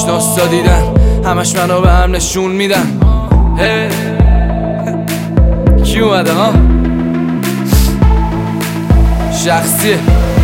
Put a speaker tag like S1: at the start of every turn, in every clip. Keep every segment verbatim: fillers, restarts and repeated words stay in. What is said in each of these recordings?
S1: آشناسا دیدن همش منو به هم نشون میدن. هی کی اومده ها؟ شخصیه.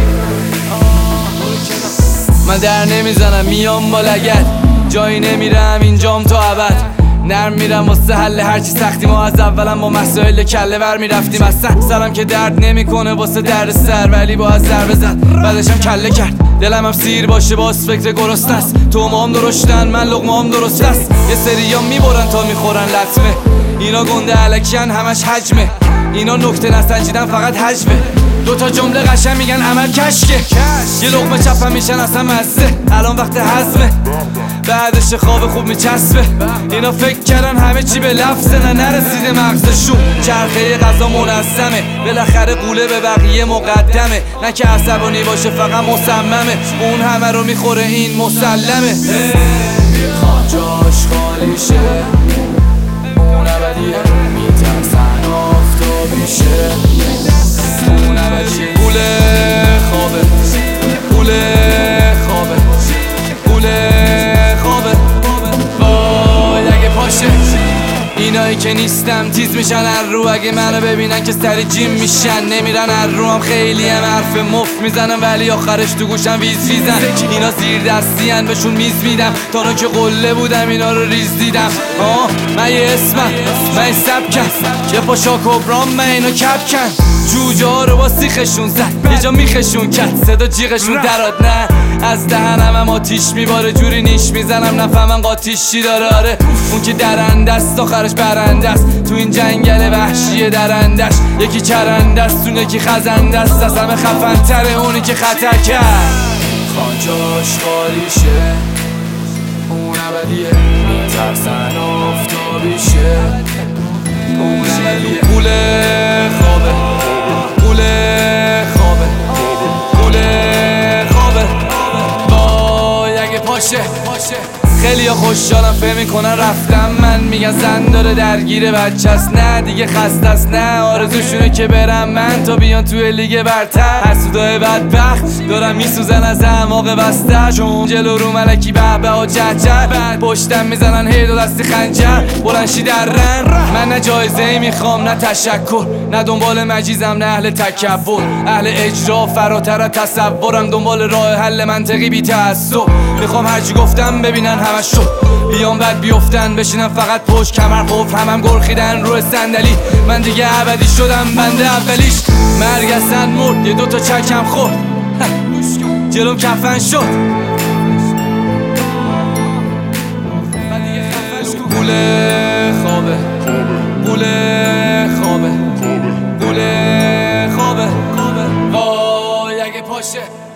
S1: من در نمیزنم میام با لگد، جایی نمیرم اینجام تا ابد. نرم میرم واسه حل هرچی سختی، ما از اولم با مسائل کله ور میرفتیم. اصلا سرم که درد نمیکنه واسه درد سر، ولی با از ضربه زد بعدشم کله کرد. دلم هم سیر باشه باز فکر گرست است، تو ما هم درشتن من لقمه هم درست است. یه سری ها میبرن تا میخورن لطمه، اینا گنده علکیان همش حجمه، اینا نکته نسنجیدن فقط حجمه. دوتا جمله قشنگ میگن عمل کشکه، یه لقمه چپم میشن اصلا مزه. الان وقت هضمه بعدش خواب خوب میچسبه. اینا فکر کردن همه چی به لفظه، نه نرسیده مغزشون. چرخه غذا منظمه بالاخره، قوله به بقیه مقدمه. نه که عصبانی باشه فقط مصممه، اون همه رو میخوره این مسلمه. میخوان جاش خالی شه، اون ابدیه میترسن آفتابی شه. اون ابدیه قوله خوابه، قوله خوابه، قوله اینایی که نیستم تیز میشن هر رو، اگه منو ببینن که سری جیم میشن. نمیرن هر رو هم خیلی هم حرف مفت میزنم، ولی آخرش تو گوشم ویز ویزن. اینا زیر دستی هن بهشون میز میدم، تا که قله بودم اینا رو ریز دیدم. آه من یه اسمم، من یه سبکم، یه پاشا کبرام من اینو کپ کن. جوجه ها رو با سیخشون زد، یه جا میخشون کرد صدا جیغشون دراد. نه از دهنم هم آتیش میباره، جوری نیش میزنم نفهمن قاتیش چی داره. آره اون که درنده است آخرش برنده است، تو این جنگل وحشی درندش. یکی چرنده است اون یکی خزنده است، از همه خفن تره اونی که خطر کرد. خوان جاش خالی شه، اون ابدیه میترسن آفتابی شه. اون ابدیه قوله خوابه، قوله خوابه، قوله خوابه. وای اگه پاشه خیلی ها خوشحالم فهم میکنن رفتم، من میگن زن داره درگیر بچه است. نه دیگه خسته است، نه آرزوشونه که برم من تا بیان توی لیگ برتر. حسودای بدبخت دارم میسوزن از اعماق بسته، چون جلو رو ملکی به به ها جه جه. بعد پشتم میزنن هی دو دستی خنجر بلنشی در رن. من نه جایزه ای میخوام نه تشکر، نه دنبال مجیزم نه اهل تکبر. اهل اجرا فراتر از تصورم، دنبال راه حل منطقی بی تعصب. میخوام هرچی گفتم ببینن همش شد، بیام بعد بیفتن بشینم فقط پشت کمر قفل. همم گرخیدن روی صندلی، من دیگه ابدی شدم بنده اولیش. مرگ اصلا مرد، یه دوتا چکم خورد جلوم کفن شد. قوله خوابه، قوله خوابه، قوله خوابه. وای اگه پاشه